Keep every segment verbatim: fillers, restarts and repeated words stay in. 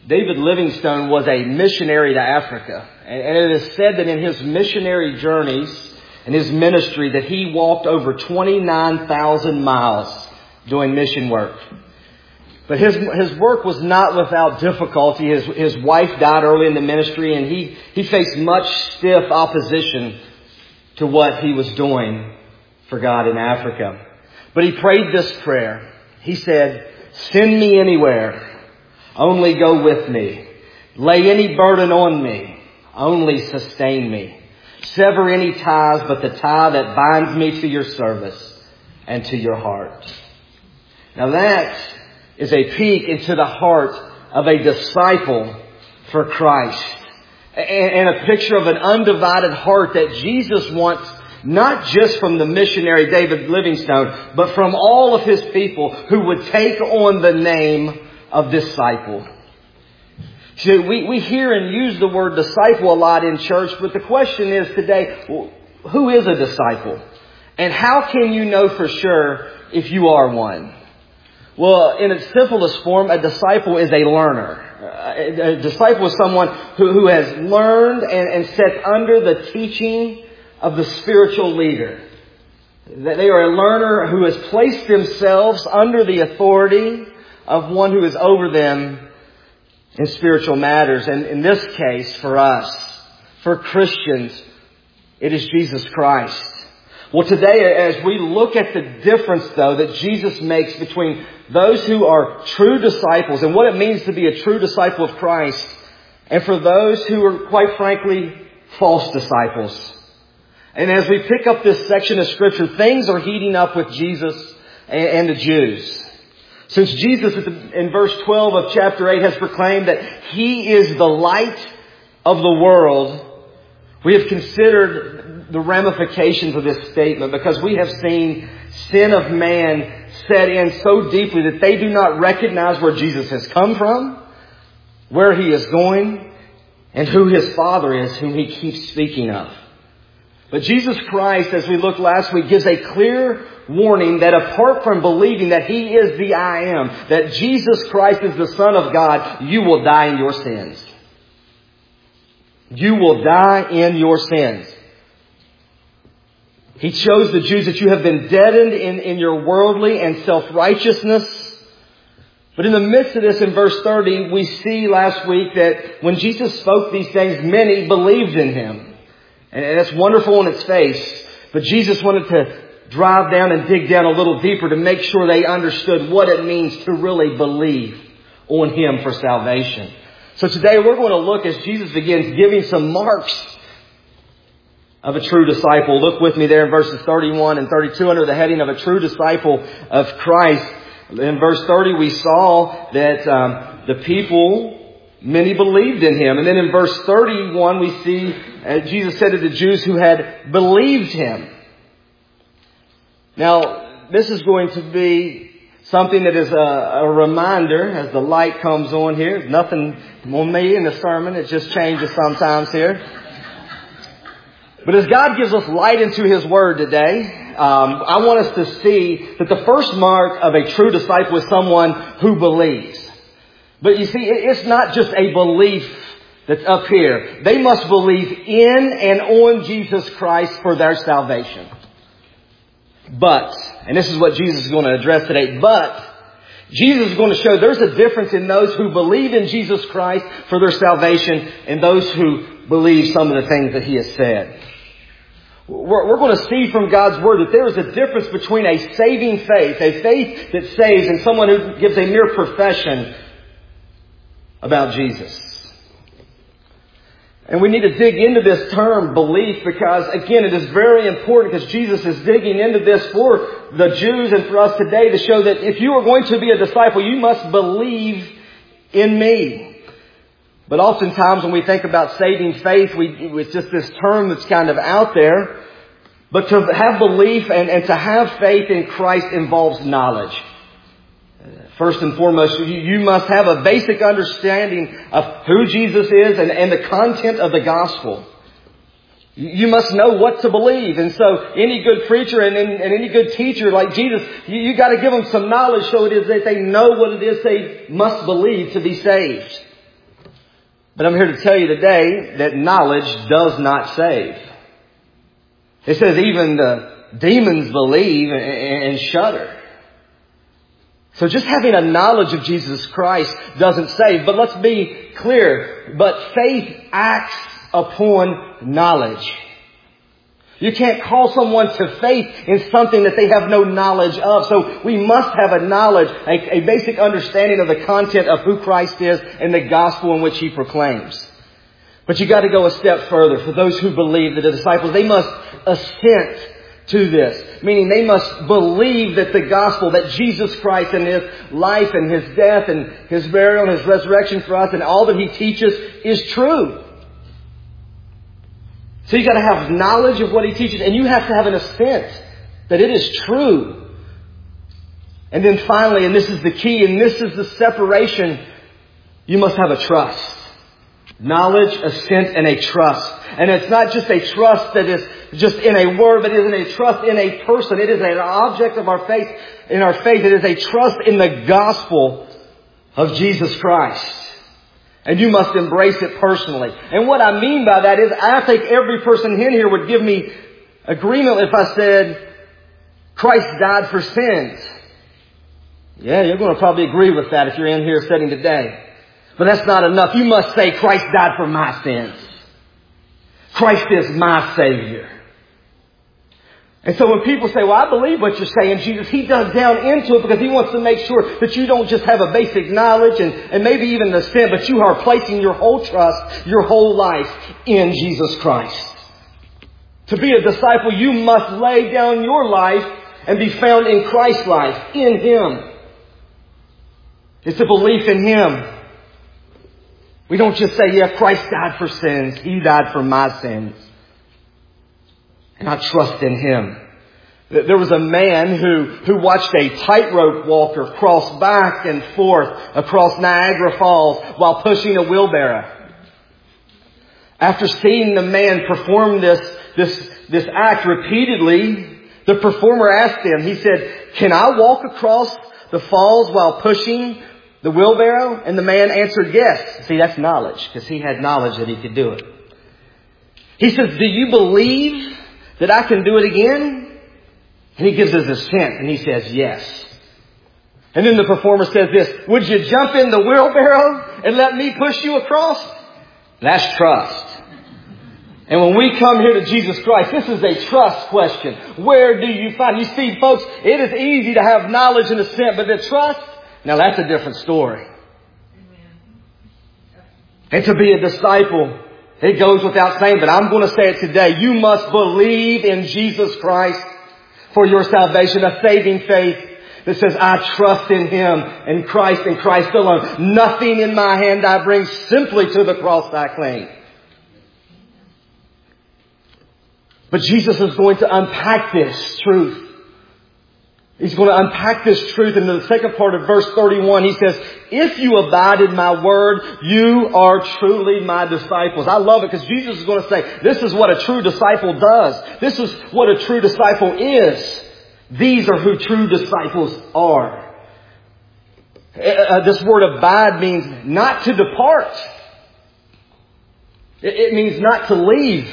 David Livingstone was a missionary to Africa. And it is said that in his missionary journeys and his ministry that he walked over twenty-nine thousand miles doing mission work. But his his work was not without difficulty. His his wife died early in the ministry, and he, he faced much stiff opposition to what he was doing for God in Africa. But he prayed this prayer. He said, "Send me anywhere, only go with me. Lay any burden on me, only sustain me. Sever any ties but the tie that binds me to your service and to your heart." Now that is a peek into the heart of a disciple for Christ. And a picture of an undivided heart that Jesus wants, not just from the missionary David Livingstone, but from all of his people who would take on the name of disciple. See, we, we hear and use the word disciple a lot in church, but the question is today, who is a disciple? And how can you know for sure if you are one? Well, in its simplest form, a disciple is a learner. A disciple is someone who, who has learned and, and sat under the teaching of the spiritual leader. They are a learner who has placed themselves under the authority of one who is over them in spiritual matters. And in this case, for us, for Christians, it is Jesus Christ. Well, today, as we look at the difference, though, that Jesus makes between those who are true disciples and what it means to be a true disciple of Christ, and for those who are, quite frankly, false disciples. And as we pick up this section of Scripture, things are heating up with Jesus and the Jews. Since Jesus, in verse twelve of chapter eight, has proclaimed that He is the light of the world, we have considered the ramifications of this statement, because we have seen sin of man set in so deeply that they do not recognize where Jesus has come from, where He is going, and who His Father is, whom He keeps speaking of. But Jesus Christ, as we looked last week, gives a clear warning that apart from believing that He is the I Am, that Jesus Christ is the Son of God, you will die in your sins. You will die in your sins. He shows the Jews that you have been deadened in, in your worldly and self-righteousness. But in the midst of this, in verse thirty, we see last week that when Jesus spoke these things, many believed in Him. And that's wonderful on its face. But Jesus wanted to drive down and dig down a little deeper to make sure they understood what it means to really believe on Him for salvation. So today we're going to look as Jesus begins giving some marks of a true disciple. Look with me there in verses thirty-one and thirty-two under the heading of a true disciple of Christ. In verse thirty we saw that um, the people, many believed in Him. And then in verse thirty-one we see uh, Jesus said to the Jews who had believed Him. Now this is going to be something that is a, a reminder as the light comes on here. Nothing on me in the sermon. It just changes sometimes here. But as God gives us light into His Word today, um, I want us to see that the first mark of a true disciple is someone who believes. But you see, it's not just a belief that's up here. They must believe in and on Jesus Christ for their salvation. But, and this is what Jesus is going to address today, but Jesus is going to show there's a difference in those who believe in Jesus Christ for their salvation and those who believe some of the things that He has said. We're, we're going to see from God's Word that there is a difference between a saving faith, a faith that saves, and someone who gives a mere profession about Jesus. And we need to dig into this term belief because, again, it is very important because Jesus is digging into this for the Jews and for us today to show that if you are going to be a disciple, you must believe in me. But oftentimes when we think about saving faith, we, it's just this term that's kind of out there. But to have belief and, and to have faith in Christ involves knowledge. First and foremost, you, you must have a basic understanding of who Jesus is and, and the content of the gospel. You must know what to believe. And so any good preacher and, and, and any good teacher like Jesus, you, you got to give them some knowledge so it is that they know what it is they must believe to be saved. But I'm here to tell you today that knowledge does not save. It says even the demons believe and shudder. So just having a knowledge of Jesus Christ doesn't save. But let's be clear. But faith acts upon knowledge. You can't call someone to faith in something that they have no knowledge of. So we must have a knowledge, a, a basic understanding of the content of who Christ is and the gospel in which He proclaims. But you got to go a step further. For those who believe, that the disciples, they must assent to this. Meaning they must believe that the gospel, that Jesus Christ and His life and His death and His burial and His resurrection for us and all that He teaches is true. So you got to have knowledge of what He teaches, and you have to have an assent that it is true. And then finally, and this is the key, and this is the separation, you must have a trust. Knowledge, assent, and a trust. And it's not just a trust that is just in a word, but it is a trust in a person. It is an object of our faith. In our faith, it is a trust in the gospel of Jesus Christ. And you must embrace it personally. And what I mean by that is, I think every person in here would give me agreement if I said, Christ died for sins. Yeah, you're going to probably agree with that if you're in here sitting today. But that's not enough. You must say, Christ died for my sins. Christ is my Savior. And so when people say, well, I believe what you're saying, Jesus, He dug down into it because He wants to make sure that you don't just have a basic knowledge and, and maybe even an assent, but you are placing your whole trust, your whole life in Jesus Christ. To be a disciple, you must lay down your life and be found in Christ's life, in Him. It's a belief in Him. We don't just say, yeah, Christ died for sins. He died for my sins. And I trust in Him. There was a man who, who watched a tightrope walker cross back and forth across Niagara Falls while pushing a wheelbarrow. After seeing the man perform this, this, this act repeatedly, the performer asked him, he said, can I walk across the falls while pushing the wheelbarrow? And the man answered yes. See, that's knowledge, because he had knowledge that he could do it. He says, do you believe that I can do it again? And he gives his assent, and he says yes. And then the performer says this, would you jump in the wheelbarrow and let me push you across? That's trust. And when we come here to Jesus Christ, this is a trust question. Where do you find? You see, folks, it is easy to have knowledge and assent, but the trust, now that's a different story. And to be a disciple, it goes without saying, but I'm going to say it today. You must believe in Jesus Christ for your salvation, a saving faith that says, I trust in Him and Christ and Christ alone. Nothing in my hand I bring, simply to the cross I cling. But Jesus is going to unpack this truth. He's going to unpack this truth in the second part of verse thirty-one. He says, if you abide in my word, you are truly my disciples. I love it because Jesus is going to say, this is what a true disciple does. This is what a true disciple is. These are who true disciples are. Uh, this word abide means not to depart. It, it means not to leave.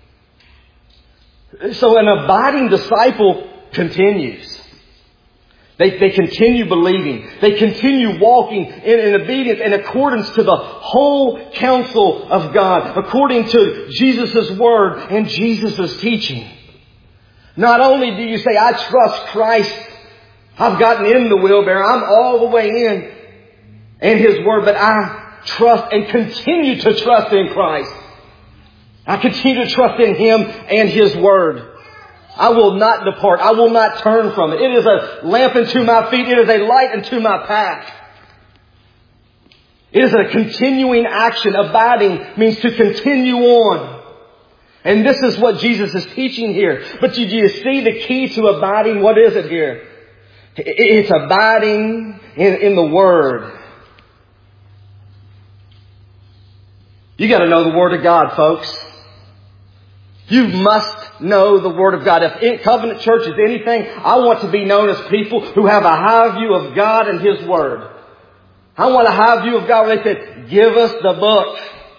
So an abiding disciple continues. They, they continue believing. They continue walking in, in obedience in accordance to the whole counsel of God, according to Jesus' word and Jesus' teaching. Not only do you say, I trust Christ, I've gotten in the wheelbarrow, I'm all the way in, in His word, but I trust and continue to trust in Christ. I continue to trust in Him and His word. I will not depart. I will not turn from it. It is a lamp unto my feet. It is a light unto my path. It is a continuing action. Abiding means to continue on. And this is what Jesus is teaching here. But do you see the key to abiding? What is it here? It's abiding in, in the Word. You got to know the Word of God, folks. You must know the Word of God. If Covenant Church is anything, I want to be known as people who have a high view of God and His Word. I want a high view of God where they said, give us the book.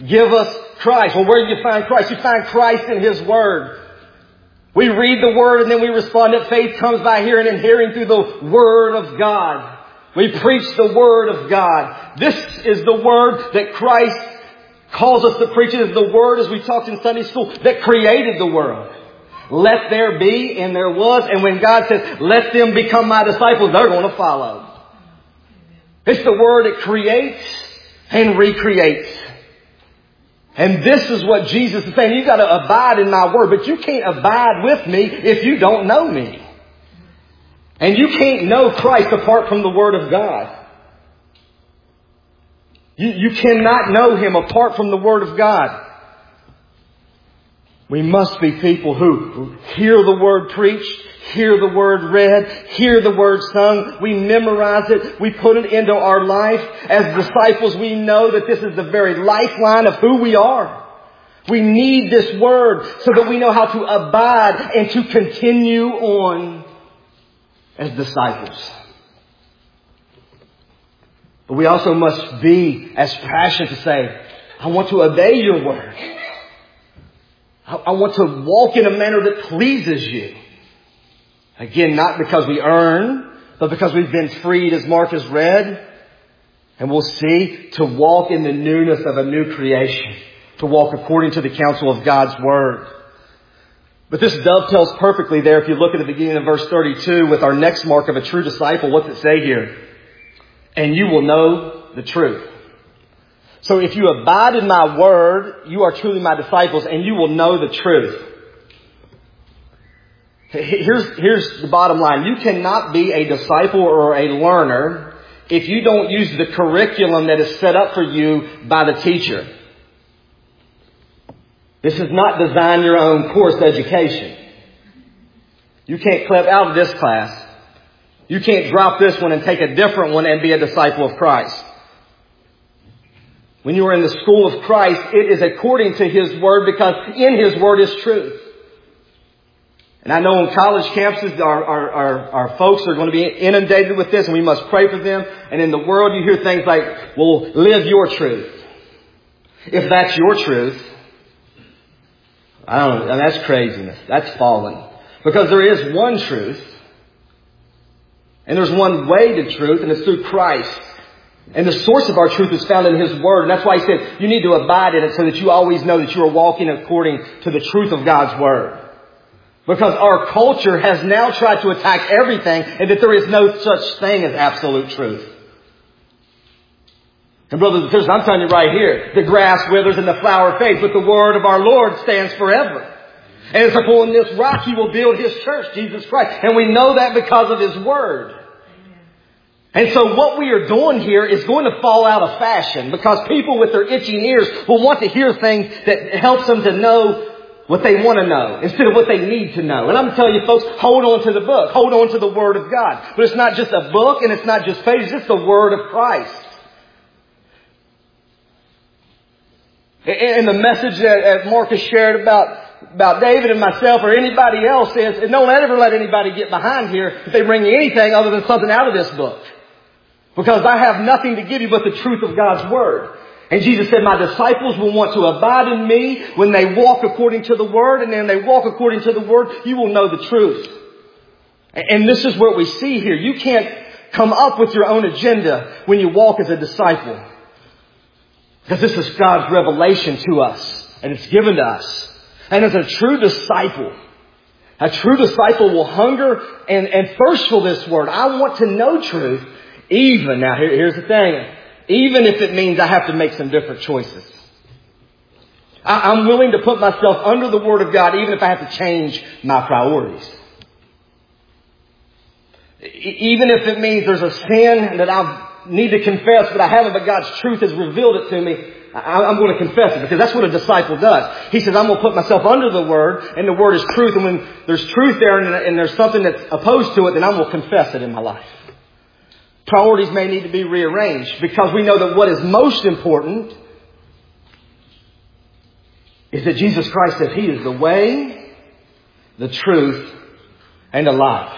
Give us Christ. Well, where do you find Christ? You find Christ in His Word. We read the Word and then we respond that faith comes by hearing and hearing through the Word of God. We preach the Word of God. This is the Word that Christ calls us to preach. It is the Word, as we talked in Sunday school, that created the world. Let there be, and there was. And when God says, let them become my disciples, they're going to follow. It's the Word that creates and recreates. And this is what Jesus is saying. You've got to abide in my Word. But you can't abide with me if you don't know me. And you can't know Christ apart from the Word of God. You, you cannot know Him apart from the Word of God. We must be people who hear the Word preached, hear the Word read, hear the Word sung. We memorize it. We put it into our life. As disciples, we know that this is the very lifeline of who we are. We need this Word so that we know how to abide and to continue on as disciples. But we also must be as passionate to say, I want to obey your Word. I want to walk in a manner that pleases you. Again, not because we earn, but because we've been freed, as Mark has read. And we'll see, to walk in the newness of a new creation. To walk according to the counsel of God's Word. But this dovetails perfectly there, if you look at the beginning of verse thirty-two, with our next mark of a true disciple. What's it say here? And you will know the truth. So if you abide in my Word, you are truly my disciples, and you will know the truth. Here's, here's the bottom line. You cannot be a disciple or a learner if you don't use the curriculum that is set up for you by the teacher. This is not design your own course education. You can't clip out of this class. You can't drop this one and take a different one and be a disciple of Christ. When you are in the school of Christ, it is according to His Word, because in His Word is truth. And I know on college campuses, our, our, our, our folks are going to be inundated with this, and we must pray for them. And in the world, you hear things like, well, live your truth. If that's your truth, I don't know, that's craziness. That's fallen. Because there is one truth, and there's one way to truth, and it's through Christ. And the source of our truth is found in His Word. And that's why He said you need to abide in it so that you always know that you are walking according to the truth of God's Word. Because our culture has now tried to attack everything, and that there is no such thing as absolute truth. And brothers and sisters, I'm telling you right here, the grass withers and the flower fades, but the Word of our Lord stands forever. And it's upon this rock He will build His church, Jesus Christ. And we know that because of His Word. And so what we are doing here is going to fall out of fashion, because people with their itching ears will want to hear things that helps them to know what they want to know instead of what they need to know. And I'm telling you folks, hold on to the book. Hold on to the Word of God. But it's not just a book and it's not just pages. It's the Word of Christ. And the message that Marcus shared about about David and myself or anybody else is, and don't ever let anybody get behind here if they bring you anything other than something out of this book. Because I have nothing to give you but the truth of God's Word. And Jesus said, my disciples will want to abide in me when they walk according to the Word. And then they walk according to the Word, you will know the truth. And this is what we see here. You can't come up with your own agenda when you walk as a disciple. Because this is God's revelation to us. And it's given to us. And as a true disciple, a true disciple will hunger and, and thirst for this Word. I want to know truth. Even, now here, here's the thing, even if it means I have to make some different choices. I, I'm willing to put myself under the Word of God even if I have to change my priorities. Even if it means there's a sin that I need to confess but I haven't, but God's truth has revealed it to me, I, I'm going to confess it, because that's what a disciple does. He says, I'm going to put myself under the Word, and the Word is truth, and when there's truth there and, and there's something that's opposed to it, then I will confess it in my life. Priorities may need to be rearranged, because we know that what is most important is that Jesus Christ says He is the way, the truth, and the life.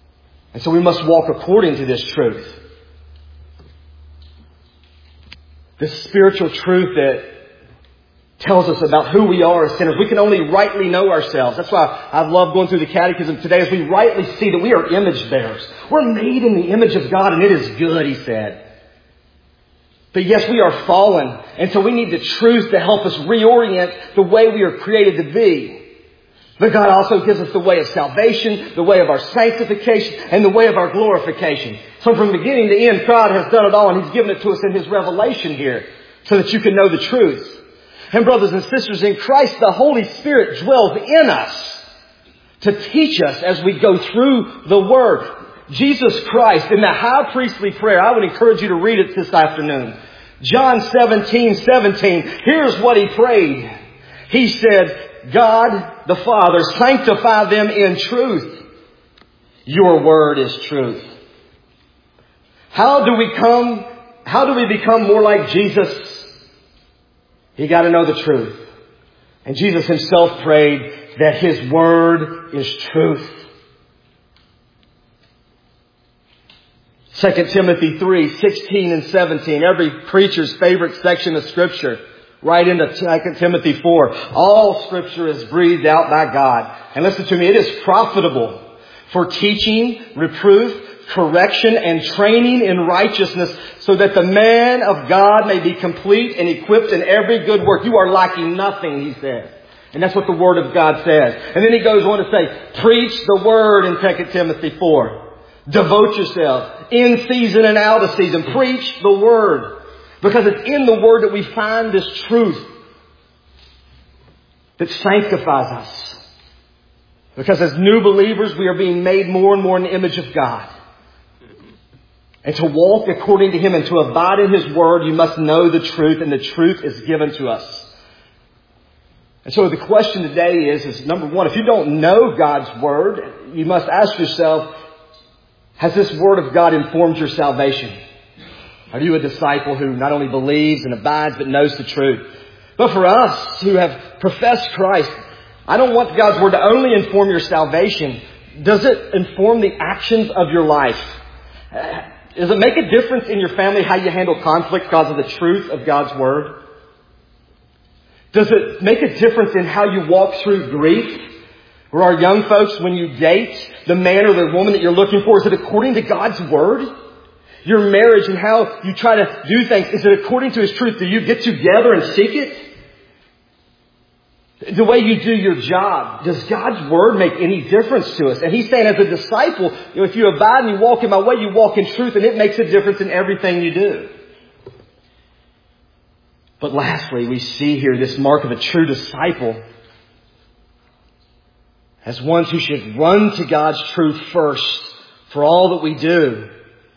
And so we must walk according to this truth. This spiritual truth that tells us about who we are as sinners. We can only rightly know ourselves. That's why I've loved going through the catechism today, as we rightly see that we are image bearers. We're made in the image of God, and it is good, he said. But yes, we are fallen, and so we need the truth to help us reorient the way we are created to be. But God also gives us the way of salvation, the way of our sanctification, and the way of our glorification. So from beginning to end, God has done it all, and He's given it to us in His revelation here, so that you can know the truth. And brothers and sisters, in Christ, the Holy Spirit dwells in us to teach us as we go through the Word. Jesus Christ, in the high priestly prayer, I would encourage you to read it this afternoon. John seventeen seventeen, here's what He prayed. He said, God the Father, sanctify them in truth. Your Word is truth. How do we come, how do we become more like Jesus? You got to know the truth. And Jesus Himself prayed that His Word is truth. Second Timothy three sixteen and seventeen, every preacher's favorite section of Scripture. Right into Second Timothy four. All Scripture is breathed out by God. And listen to me, it is profitable for teaching, reproof, correction, and training in righteousness, so that the man of God may be complete and equipped in every good work. You are lacking nothing, he says. And that's what the Word of God says. And then he goes on to say, preach the Word in Second Timothy four. Devote yourself in season and out of season. Preach the Word. Because it's in the Word that we find this truth that sanctifies us. Because as new believers, we are being made more and more in the image of God. And to walk according to Him and to abide in His Word, you must know the truth, and the truth is given to us. And so the question today is, is number one, if you don't know God's Word, you must ask yourself, has this Word of God informed your salvation? Are you a disciple who not only believes and abides, but knows the truth? But for us who have professed Christ, I don't want God's Word to only inform your salvation. Does it inform the actions of your life? Does it make a difference in your family how you handle conflict because of the truth of God's Word? Does it make a difference in how you walk through grief? Or our young folks, when you date the man or the woman that you're looking for, is it according to God's Word? Your marriage and how you try to do things, is it according to His truth? Do you get together and seek it? The way you do your job, does God's Word make any difference to us? And He's saying, as a disciple, you know, if you abide and you walk in my way, you walk in truth, and it makes a difference in everything you do. But lastly, we see here this mark of a true disciple as ones who should run to God's truth first for all that we do.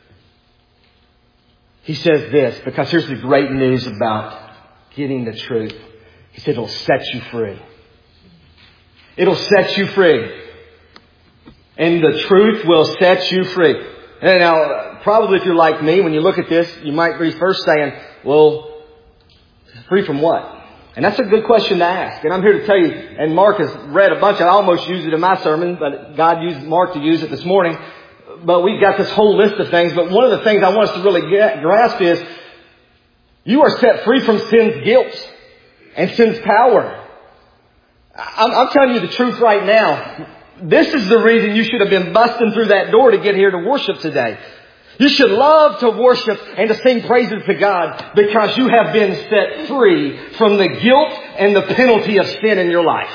He says this, because here's the great news about getting the truth. He said it'll set you free. It'll set you free. And the truth will set you free. And now, probably if you're like me, when you look at this, you might be first saying, well, free from what? And that's a good question to ask. And I'm here to tell you, and Mark has read a bunch. I almost used it in my sermon, but God used Mark to use it this morning. But we've got this whole list of things. But one of the things I want us to really get, grasp is, you are set free from sin's guilt and sin's power. I'm, I'm telling you the truth right now. This is the reason you should have been busting through that door to get here to worship today. You should love to worship and to sing praises to God, because you have been set free from the guilt and the penalty of sin in your life.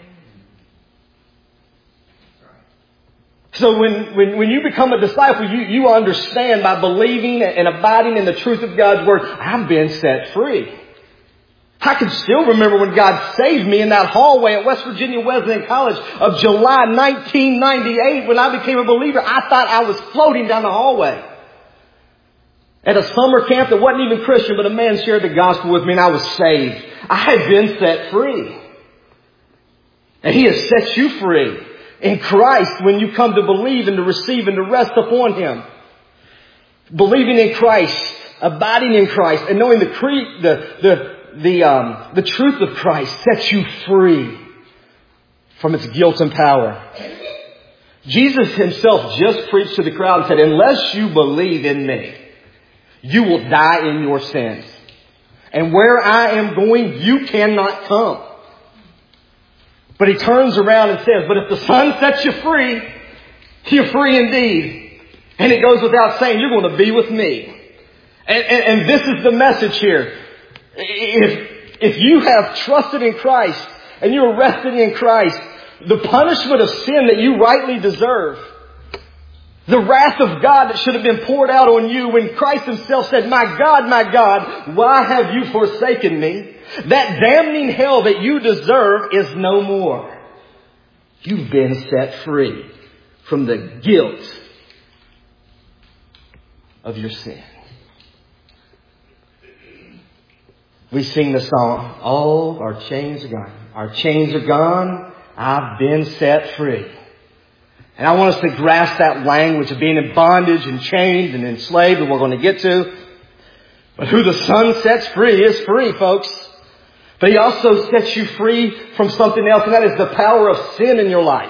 So when, when, when you become a disciple, you, you understand by believing and abiding in the truth of God's Word, I've been set free. I can still remember when God saved me in that hallway at West Virginia Wesleyan College of July nineteen ninety-eight. When I became a believer, I thought I was floating down the hallway. At a summer camp that wasn't even Christian, but a man shared the gospel with me and I was saved. I had been set free. And He has set you free in Christ when you come to believe and to receive and to rest upon Him. Believing in Christ, abiding in Christ, and knowing the cre- the the The, um, the truth of Christ sets you free from its guilt and power. Jesus Himself just preached to the crowd and said, unless you believe in me, you will die in your sins. And where I am going, you cannot come. But he turns around and says, but if the Son sets you free, you're free indeed. And it goes without saying, you're going to be with me. And, and, and this is the message here. If, if you have trusted in Christ and you're rested in Christ, the punishment of sin that you rightly deserve, the wrath of God that should have been poured out on you when Christ Himself said, my God, my God, why have you forsaken me? That damning hell that you deserve is no more. You've been set free from the guilt of your sin. We sing the song, all our chains are gone. Our chains are gone. I've been set free. And I want us to grasp that language of being in bondage and chained and enslaved that we're going to get to. But who the Son sets free is free, folks. But He also sets you free from something else, and that is the power of sin in your life.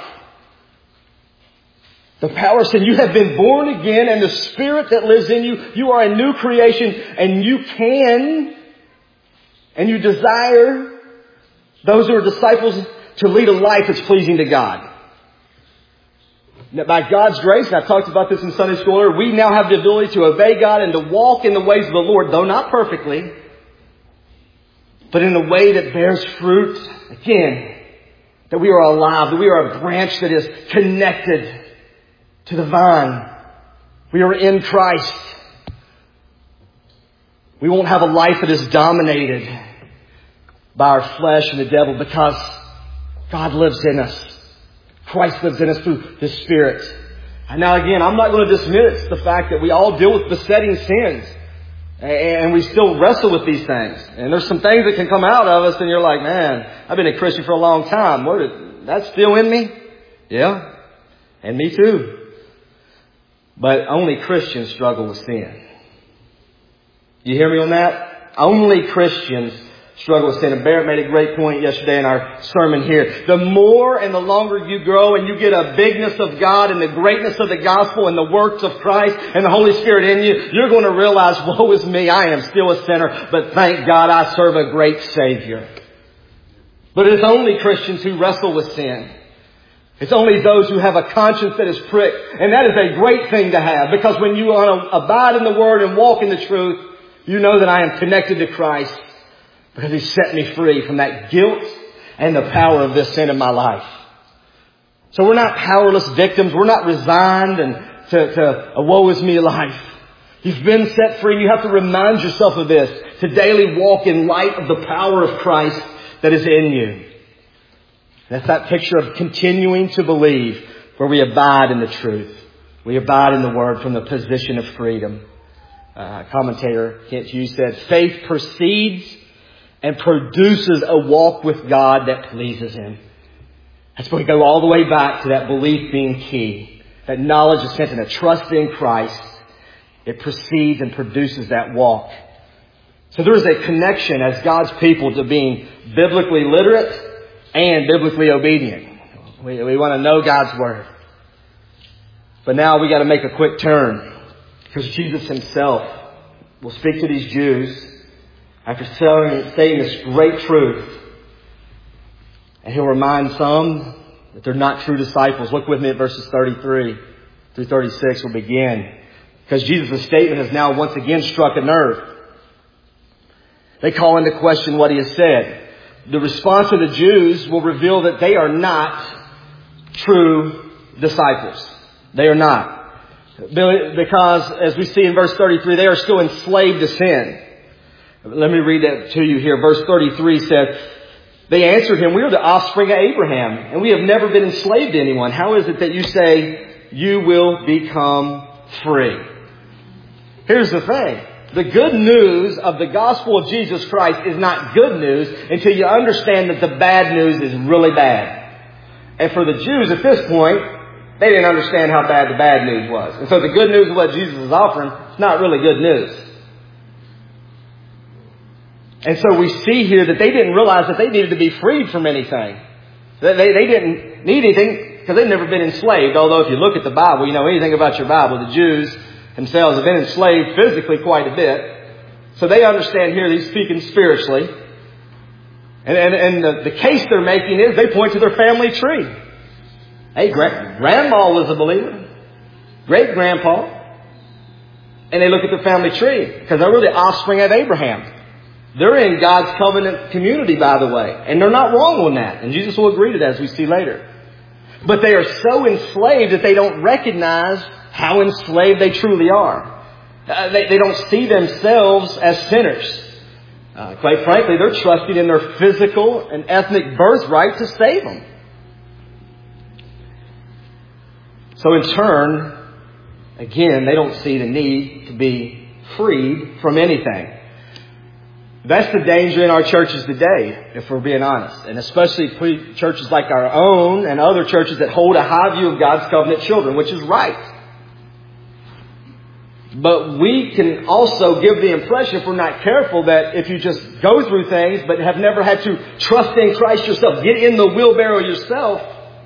The power of sin. You have been born again, and the Spirit that lives in you, you are a new creation, and you can, and you desire, those who are disciples, to lead a life that's pleasing to God. Now, by God's grace, and I've talked about this in Sunday school earlier, we now have the ability to obey God and to walk in the ways of the Lord, though not perfectly, but in a way that bears fruit. Again, that we are alive, that we are a branch that is connected to the vine. We are in Christ. We won't have a life that is dominated by our flesh and the devil because God lives in us. Christ lives in us through the Spirit. And now again, I'm not going to dismiss the fact that we all deal with besetting sins. And we still wrestle with these things. And there's some things that can come out of us and you're like, man, I've been a Christian for a long time. What is, that's still in me? Yeah. And me too. But only Christians struggle with sin. You hear me on that? Only Christians struggle with sin. And Barrett made a great point yesterday in our sermon here. The more and the longer you grow and you get a bigness of God and the greatness of the gospel and the works of Christ and the Holy Spirit in you, you're going to realize, woe is me, I am still a sinner, but thank God I serve a great Savior. But it's only Christians who wrestle with sin. It's only those who have a conscience that is pricked. And that is a great thing to have, because when you abide in the Word and walk in the truth, you know that I am connected to Christ. Because He set me free from that guilt and the power of this sin in my life. So we're not powerless victims. We're not resigned and to, to a woe is me life. You've been set free. You have to remind yourself of this. To daily walk in light of the power of Christ that is in you. That's that picture of continuing to believe, where we abide in the truth. We abide in the Word from the position of freedom. Uh, commentator Kent Hughes said, faith proceeds and produces a walk with God that pleases Him. That's where we go all the way back to that belief being key. That knowledge is sent in a trust in Christ. It proceeds and produces that walk. So there is a connection as God's people to being biblically literate and biblically obedient. We, we want to know God's Word. But now we got to make a quick turn, because Jesus Himself will speak to these Jews after saying this great truth. And He'll remind some that they're not true disciples. Look with me at verses thirty-three through thirty-six. We'll begin. Because Jesus' statement has now once again struck a nerve. They call into question what He has said. The response of the Jews will reveal that they are not true disciples. They are not. Because, as we see in verse thirty-three, they are still enslaved to sin. Let me read that to you here. Verse thirty-three says, they answered Him, we are the offspring of Abraham, and we have never been enslaved to anyone. How is it that you say you will become free? Here's the thing. The good news of the gospel of Jesus Christ is not good news until you understand that the bad news is really bad. And for the Jews at this point, they didn't understand how bad the bad news was. And so the good news of what Jesus is offering is not really good news. And so we see here that they didn't realize that they needed to be freed from anything. They, they, they didn't need anything because they've never been enslaved. Although if you look at the Bible, you know anything about your Bible, the Jews themselves have been enslaved physically quite a bit. So they understand here he's speaking spiritually. And, and, and the, the case they're making is they point to their family tree. Hey, gra- Grandma was a believer. Great-grandpa. And they look at their family tree because they were the offspring of Abraham. They're in God's covenant community, by the way. And they're not wrong on that. And Jesus will agree to that as we see later. But they are so enslaved that they don't recognize how enslaved they truly are. Uh, they, they don't see themselves as sinners. Uh, quite frankly, they're trusting in their physical and ethnic birthright to save them. So in turn, again, they don't see the need to be freed from anything. That's the danger in our churches today, if we're being honest. And especially churches like our own and other churches that hold a high view of God's covenant children, which is right. But we can also give the impression, if we're not careful, that if you just go through things but have never had to trust in Christ yourself, get in the wheelbarrow yourself,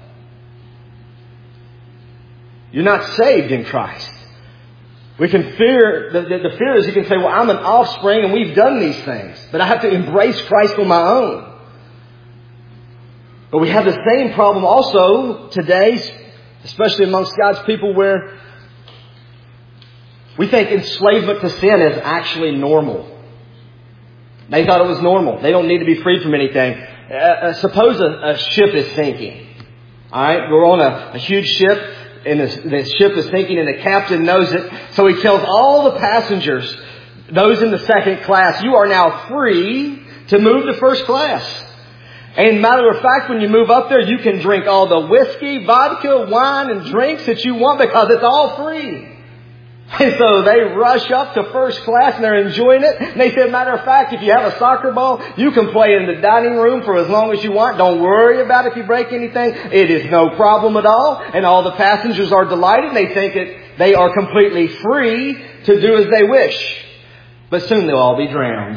you're not saved in Christ. We can fear, the, the, the fear is you can say, well, I'm an offspring and we've done these things, but I have to embrace Christ on my own. But we have the same problem also today, especially amongst God's people, where we think enslavement to sin is actually normal. They thought it was normal. They don't need to be freed from anything. Uh, uh, suppose a, a ship is sinking. All right, we're on a, a huge ship. And the, the ship is sinking and the captain knows it. So he tells all the passengers, those in the second class, you are now free to move to first class. And matter of fact, when you move up there, you can drink all the whiskey, vodka, wine, and drinks that you want because it's all free. And so they rush up to first class and they're enjoying it. And they said, matter of fact, if you have a soccer ball, you can play in the dining room for as long as you want. Don't worry about if you break anything. It is no problem at all. And all the passengers are delighted. They think it, they are completely free to do as they wish. But soon they'll all be drowned.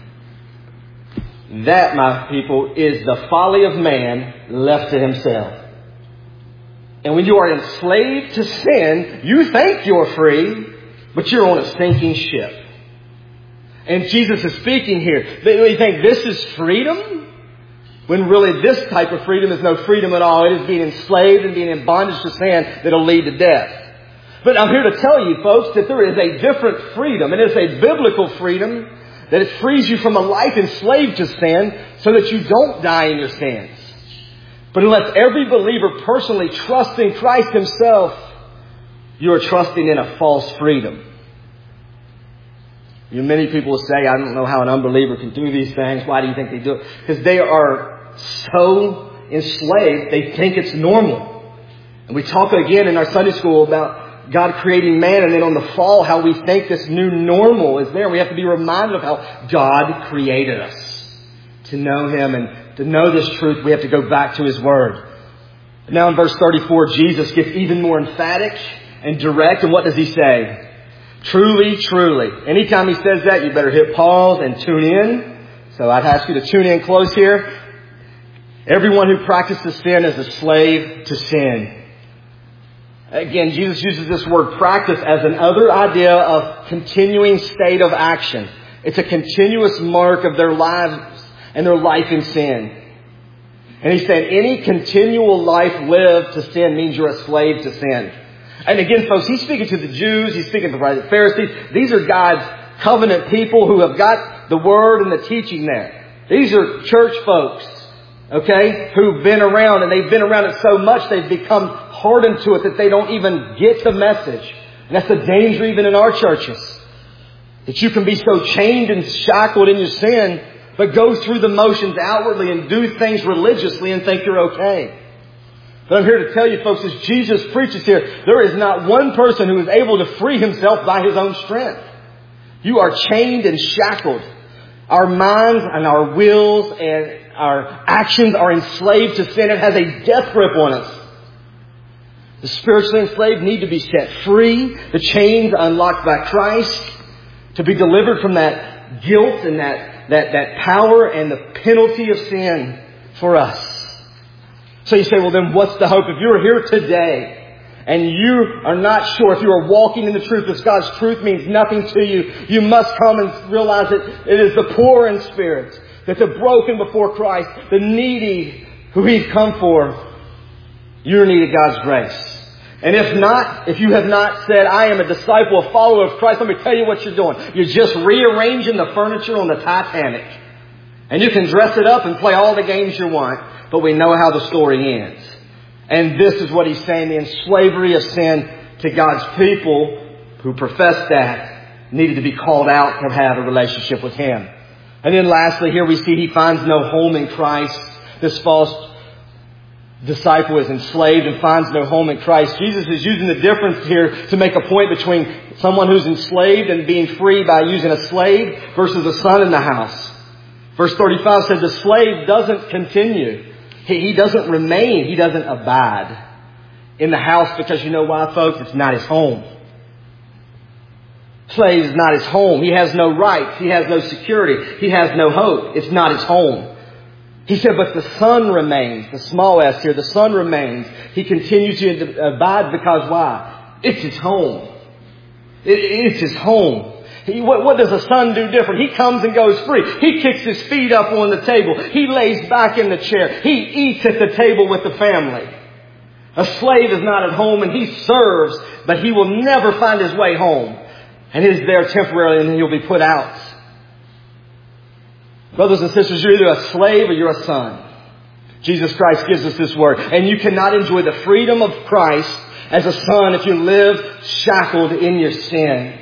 That, my people, is the folly of man left to himself. And when you are enslaved to sin, you think you're free, but you're on a sinking ship. And Jesus is speaking here. They think this is freedom, when really this type of freedom is no freedom at all. It is being enslaved and being in bondage to sin that will lead to death. But I'm here to tell you, folks, that there is a different freedom. And it's a biblical freedom that it frees you from a life enslaved to sin so that you don't die in your sins. But unless every believer personally trusts in Christ himself, you are trusting in a false freedom. You know, many people say, I don't know how an unbeliever can do these things. Why do you think they do it? Because they are so enslaved, they think it's normal. And we talk again in our Sunday school about God creating man, and then on the fall, how we think this new normal is there. We have to be reminded of how God created us to know Him, and to know this truth, we have to go back to His Word. Now in verse thirty-four, Jesus gets even more emphatic and direct. And what does He say? Truly, truly. Anytime He says that, you better hit pause and tune in. So I'd ask you to tune in close here. Everyone who practices sin is a slave to sin. Again, Jesus uses this word practice as another idea of continuing state of action. It's a continuous mark of their lives and their life in sin. And He said any continual life lived to sin means you're a slave to sin. And again, folks, He's speaking to the Jews. He's speaking to the Pharisees. These are God's covenant people who have got the Word and the teaching there. These are church folks, okay, who've been around, and they've been around it so much they've become hardened to it that they don't even get the message. And that's the danger even in our churches. That you can be so chained and shackled in your sin, but go through the motions outwardly and do things religiously and think you're okay. But I'm here to tell you, folks, as Jesus preaches here, there is not one person who is able to free himself by his own strength. You are chained and shackled. Our minds and our wills and our actions are enslaved to sin. It has a death grip on us. The spiritually enslaved need to be set free. The chains unlocked by Christ to be delivered from that guilt and that, that, that power and the penalty of sin for us. So you say, well, then what's the hope? If you're here today and you are not sure if you are walking in the truth, if God's truth means nothing to you, you must come and realize that it is the poor in spirit, that the broken before Christ, the needy who He's come for. You're in need of God's grace. And if not, if you have not said, I am a disciple, a follower of Christ, let me tell you what you're doing. You're just rearranging the furniture on the Titanic. And you can dress it up and play all the games you want, but we know how the story ends. And this is what He's saying, the slavery of sin to God's people who profess that needed to be called out to have a relationship with Him. And then lastly, here we see He finds no home in Christ. This false disciple is enslaved and finds no home in Christ. Jesus is using the difference here to make a point between someone who's enslaved and being free by using a slave versus a son in the house. Verse thirty-five said the slave doesn't continue. He, he doesn't remain. He doesn't abide in the house because you know why, folks? It's not his home. Slave is not his home. He has no rights. He has no security. He has no hope. It's not his home. He said, but the Son remains. The small s here, the Son remains. He continues to abide because why? It's his home. It, it's his home. He, what, what does a son do different? He comes and goes free. He kicks his feet up on the table. He lays back in the chair. He eats at the table with the family. A slave is not at home and he serves, but he will never find his way home. And he's there temporarily and then he'll be put out. Brothers and sisters, you're either a slave or you're a son. Jesus Christ gives us this word. And you cannot enjoy the freedom of Christ as a son if you live shackled in your sin.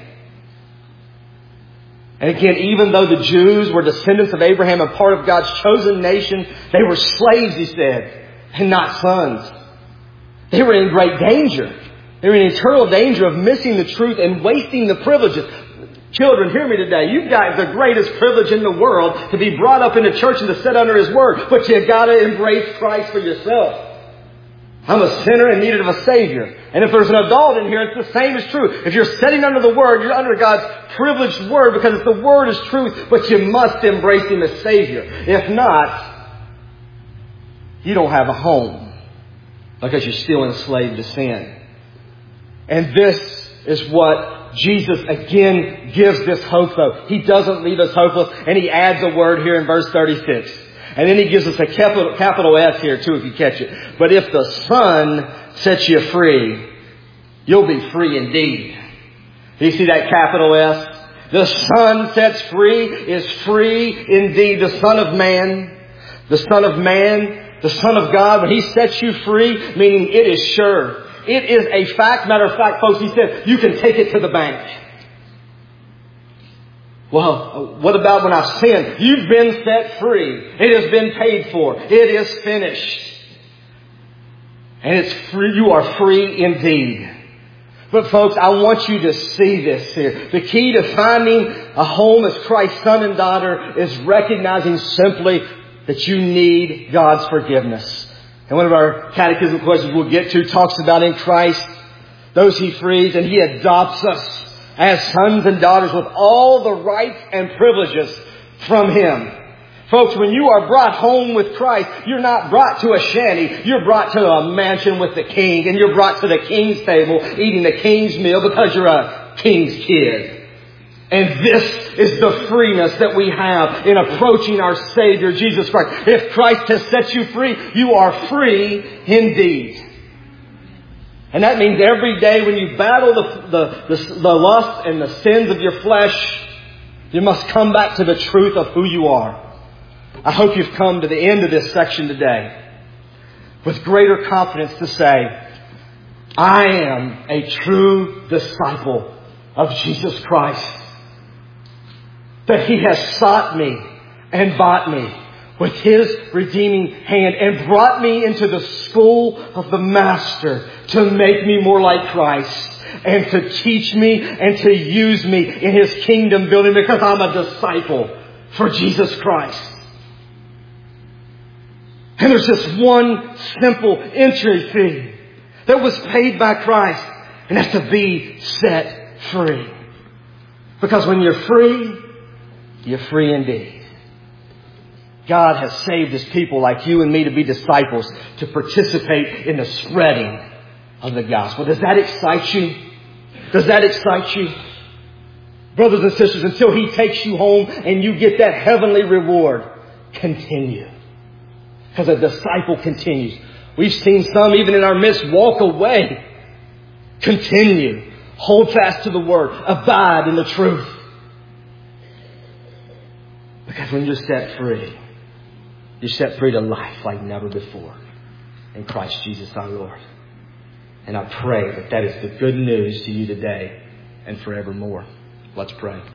And again, even though the Jews were descendants of Abraham and part of God's chosen nation, they were slaves, he said, and not sons. They were in great danger. They were in eternal danger of missing the truth and wasting the privileges. Children, hear me today. You've got the greatest privilege in the world to be brought up in the church and to sit under His Word. But you've got to embrace Christ for yourself. I'm a sinner in need of a Savior. And if there's an adult in here, it's the same is true. If you're sitting under the Word, you're under God's privileged Word because the Word is truth, but you must embrace Him as Savior. If not, you don't have a home because you're still enslaved to sin. And this is what Jesus again gives this hope though. He doesn't leave us hopeless, and He adds a word here in verse thirty-six. And then He gives us a capital, capital S here too if you catch it. But if the Son sets you free, you'll be free indeed. Do you see that capital S? The Son sets free is free indeed. The Son of Man, the Son of Man, the Son of God, when He sets you free, meaning it is sure. It is a fact. Matter of fact, folks, He said, you can take it to the bank. Well, what about when I sin? You've been set free. It has been paid for. It is finished. And it's free. You are free indeed. But folks, I want you to see this here. The key to finding a home as Christ's son and daughter is recognizing simply that you need God's forgiveness. And one of our catechism questions we'll get to talks about in Christ, those He frees, and He adopts us as sons and daughters with all the rights and privileges from Him. Folks, when you are brought home with Christ, you're not brought to a shanty. You're brought to a mansion with the King. And you're brought to the King's table eating the King's meal because you're a King's kid. And this is the freeness that we have in approaching our Savior, Jesus Christ. If Christ has set you free, you are free indeed. And that means every day when you battle the, the, the, the lust and the sins of your flesh, you must come back to the truth of who you are. I hope you've come to the end of this section today with greater confidence to say, I am a true disciple of Jesus Christ. That He has sought me and bought me with His redeeming hand and brought me into the school of the Master to make me more like Christ and to teach me and to use me in His kingdom building because I'm a disciple for Jesus Christ. And there's just one simple entry fee that was paid by Christ, and that's to be set free. Because when you're free, you're free indeed. God has saved His people like you and me to be disciples, to participate in the spreading of the gospel. Does that excite you? Does that excite you? Brothers and sisters, until He takes you home and you get that heavenly reward, continue. Because a disciple continues. We've seen some, even in our midst, walk away. Continue. Hold fast to the Word. Abide in the truth. Because when you're set free, you're set free to life like never before. In Christ Jesus our Lord. And I pray that that is the good news to you today and forevermore. Let's pray.